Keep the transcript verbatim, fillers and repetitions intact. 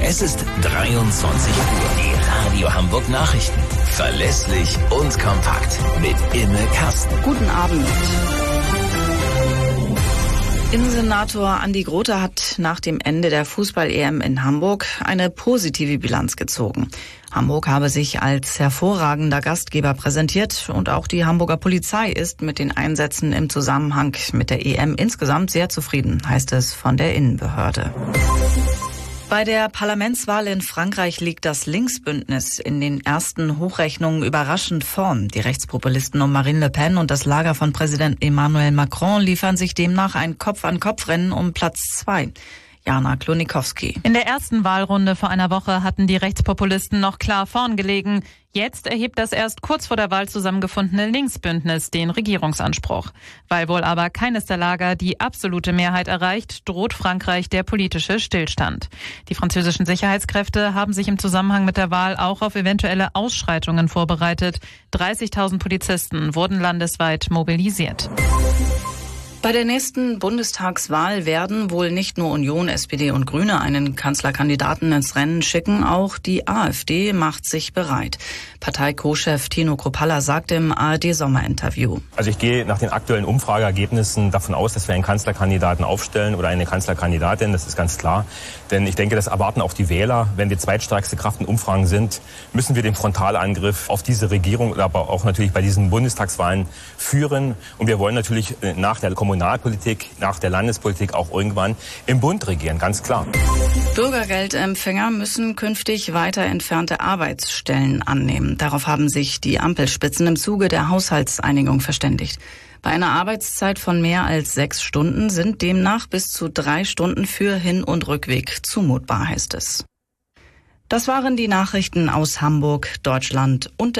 Es ist dreiundzwanzig Uhr. Die Radio Hamburg Nachrichten. Verlässlich und kompakt mit Imme Kasten. Guten Abend. Innensenator Andi Grote hat nach dem Ende der Fußball-E M in Hamburg eine positive Bilanz gezogen. Hamburg habe sich als hervorragender Gastgeber präsentiert und auch die Hamburger Polizei ist mit den Einsätzen im Zusammenhang mit der E M insgesamt sehr zufrieden, heißt es von der Innenbehörde. Bei der Parlamentswahl in Frankreich liegt das Linksbündnis in den ersten Hochrechnungen überraschend vorn. Die Rechtspopulisten um Marine Le Pen und das Lager von Präsident Emmanuel Macron liefern sich demnach ein Kopf-an-Kopf-Rennen um Platz zwei. Jana Klonikowski. In der ersten Wahlrunde vor einer Woche hatten die Rechtspopulisten noch klar vorn gelegen. Jetzt erhebt das erst kurz vor der Wahl zusammengefundene Linksbündnis den Regierungsanspruch. Weil wohl aber keines der Lager die absolute Mehrheit erreicht, droht Frankreich der politische Stillstand. Die französischen Sicherheitskräfte haben sich im Zusammenhang mit der Wahl auch auf eventuelle Ausschreitungen vorbereitet. dreißigtausend Polizisten wurden landesweit mobilisiert. Bei der nächsten Bundestagswahl werden wohl nicht nur Union, S P D und Grüne einen Kanzlerkandidaten ins Rennen schicken, auch die AfD macht sich bereit. Partei-Co-Chef Tino Kruppalla sagte im A R D-Sommerinterview. Also ich gehe nach den aktuellen Umfrageergebnissen davon aus, dass wir einen Kanzlerkandidaten aufstellen oder eine Kanzlerkandidatin, das ist ganz klar. Denn ich denke, das erwarten auch die Wähler. Wenn wir zweitstärkste Kraft in Umfragen sind, müssen wir den Frontalangriff auf diese Regierung, aber auch natürlich bei diesen Bundestagswahlen führen. Und wir wollen natürlich nach der Kommunalpolitik, nach der Landespolitik auch irgendwann im Bund regieren, ganz klar. Bürgergeldempfänger müssen künftig weiter entfernte Arbeitsstellen annehmen. Darauf haben sich die Ampelspitzen im Zuge der Haushaltseinigung verständigt. Bei einer Arbeitszeit von mehr als sechs Stunden sind demnach bis zu drei Stunden für Hin- und Rückweg zumutbar, heißt es. Das waren die Nachrichten aus Hamburg, Deutschland und